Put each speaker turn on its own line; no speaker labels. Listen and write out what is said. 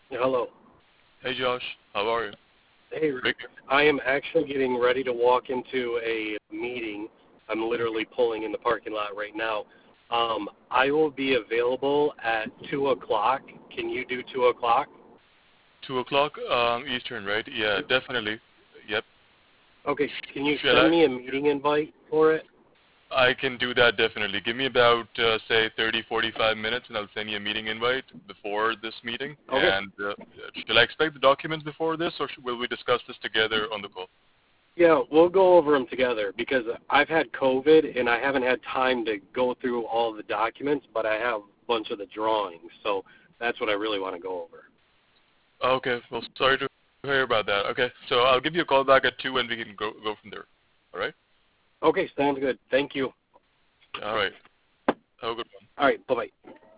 Hello.
Hey Josh, how are you?
Hey, Rick. I am actually getting ready to walk into a meeting. I'm literally pulling in the parking lot right now. I will be available at 2 o'clock. Can you do 2 o'clock?
2 o'clock Eastern, right? Yeah, definitely. Yep.
Okay. Can you
Shall
send
I?
me a meeting invite for it?
I can do that definitely. Give me about, say, 30, 45 minutes, and I'll send you a meeting invite before this meeting.
Okay.
And shall I expect the documents before this, or will we discuss this together on the call?
Yeah, we'll go over them together because I've had COVID and I haven't had time to go through all the documents, but I have a bunch of the drawings. So that's what I really want to go over.
Okay. Well, sorry to hear about that. Okay. So I'll give you a call back at 2, and we can go from there. All right?
Okay, sounds good. Thank you.
All right. Have a good one.
All right, bye-bye.